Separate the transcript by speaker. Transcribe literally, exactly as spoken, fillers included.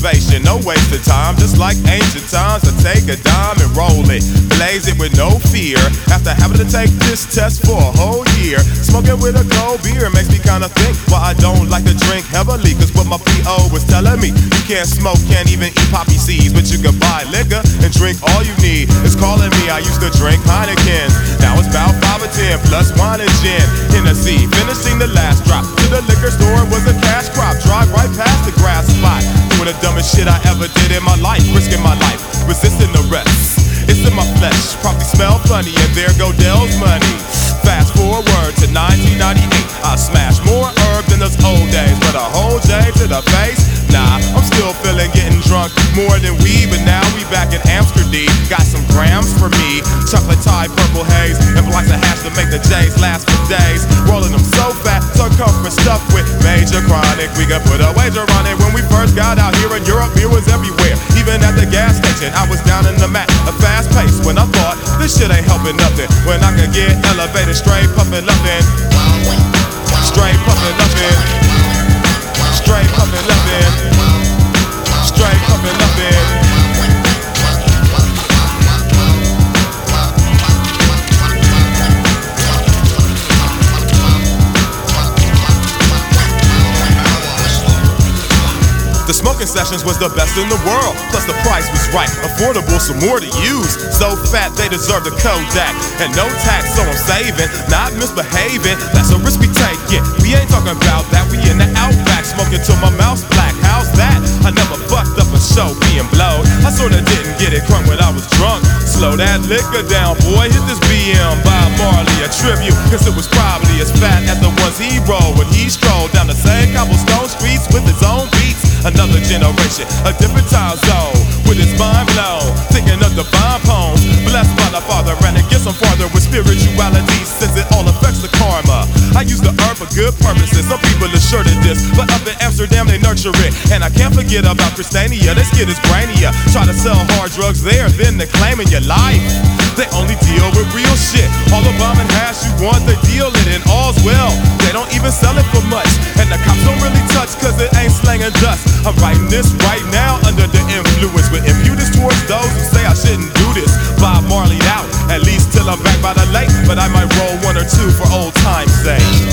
Speaker 1: motivation, no waste of time. Just like ancient times, I take a dime and roll it, blaze it with no fear. After having to take this test for a whole year, smoking with a cold beer makes me kinda think why I don't like to drink heavily. Cause what my P O was telling me, you can't smoke, can't even eat poppy seeds, but you can buy liquor and drink all you need. It's calling me, I used to drink Heineken, now it's about five or ten plus wine and gin. Hennessy, finishing the last drop to the liquor store was a cash crop. Drive right past the grass spot, doing the dumbest shit I ever did in my life, risking my life, resisting the rest. It's in my flesh, probably smell funny, and there go Dell's money. Fast forward to nineteen ninety-eight, I smashed more herb than those old days, but a whole J to the face. Nah, I'm still feeling getting drunk more than weed, but now we back in Amsterdam. Got some grams for me, chocolate tie, purple haze, and blocks of hash to make the J's last for days. Rolling them so fat, circumference stuffed with major chronic. We could put a wager on it. When we first got out here in Europe, beer was everywhere. Even at the gas station, I was down in the mat, a fast pace. When I thought this shit ain't helping nothing, when I could get elevated, straight puffin' lovin', straight puffin' lovin', straight puffin' lovin', straight puffin' lovin'. The smoking sessions was the best in the world, plus the price was right, affordable, some more to use. So fat they deserve the Kodak, and no tax, so I'm saving, not misbehaving. That's a risk we take, yeah. We ain't talking about that. We in the outback, smoking till my mouth's black. How's that? I never fucked up a show being blowed. I sorta didn't get it crunk when I was drunk. Slow that liquor down, boy. Hit this B M by Marley, a tribute, cause it was probably as fat as the ones he rolled when he strolled down the same cobblestone streets with his own beats. Another generation, a different time zone, with his mind blown, thinking of divine poems, blessed by the Father, and it gets him farther with spirituality, since it all affects the karma. I use the herb for good purposes, some people are sure to this, but up in Amsterdam they nurture it. And I can't forget about Christiania, this kid is brainier. Try to sell hard drugs there, then they're claiming your life. They only deal with real shit. All the bomb and hash you want, they deal it, and all's well. They don't even sell it for much, and the cops don't really touch, cause it ain't slanging dust. I'm writing this right now under the influence, with impudence towards those who say I shouldn't do this. Bob Marley out, at least till I'm back by the lake, but I might roll one or two for old time's sake.